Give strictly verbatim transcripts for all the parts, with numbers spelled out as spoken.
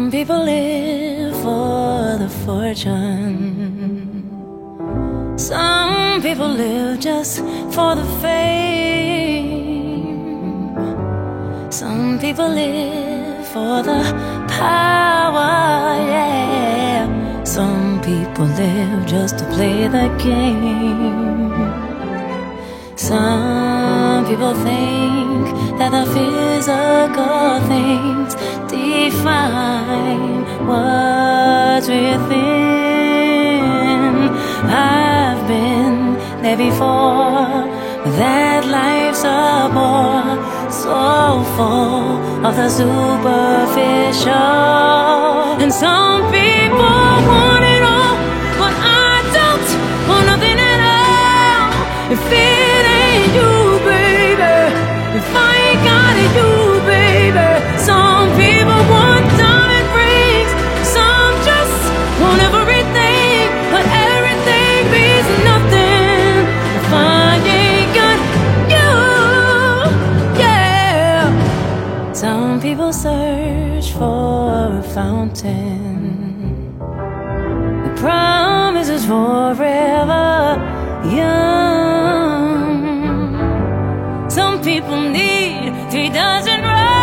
Some people live for the fortune. Some people live just for the fame. Some people live for the power, yeah. Some people live just to play the game. Some people think that the physical things define what's within. I've been there before, that life's a bore, so full of the superficial. And some people want it all, but I don't want nothing at all. If it ain't you, baby, if I ain't got it, you, baby. Some people want diamond rings, some just want everything, but everything means nothing if I ain't got you, yeah. Some people search for a fountain that promises forever young. Some people need three dozen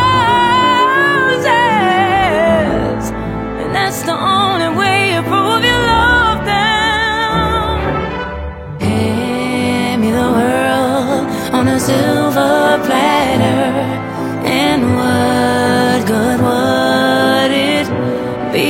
roses, and that's the only way you prove you love them. Hand me the world on a silver platter, and what good would it be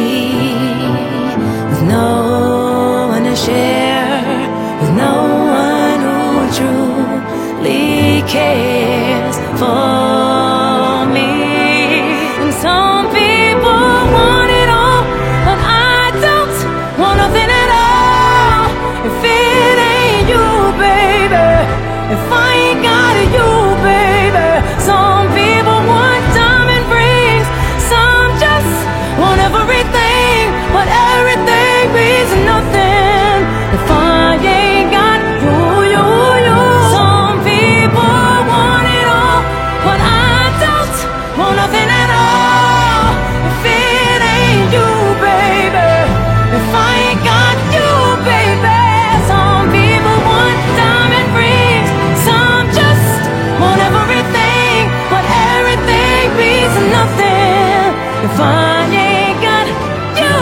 with no one to share, with no one who truly cares for me? And some people want it all, but I don't want nothing at all. If it ain't you, baby, if I ain't got it, you, baby. Some people want diamond rings, some just want everything, but everything means nothing if I ain't got you, you, you. Some people want it all, but I don't want nothing at all. If it ain't you, baby, if I ain't got you, baby. Some people want diamond rings, some just want everything, but everything means nothing if I ain't got you.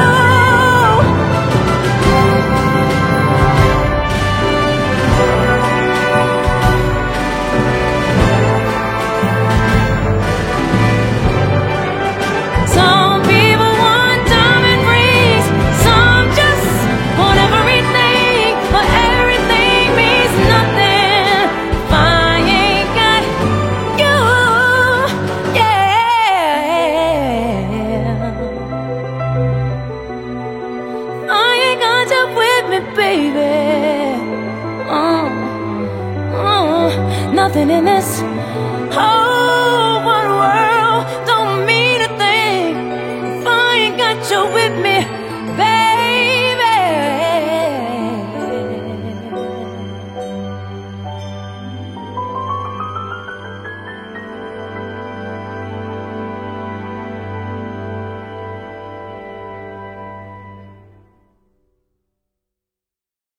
Some people want diamond rings, some just want everything, but everything means nothing if I ain't got you, yeah. I ain't got you with me, baby. Oh, oh, nothing in this whole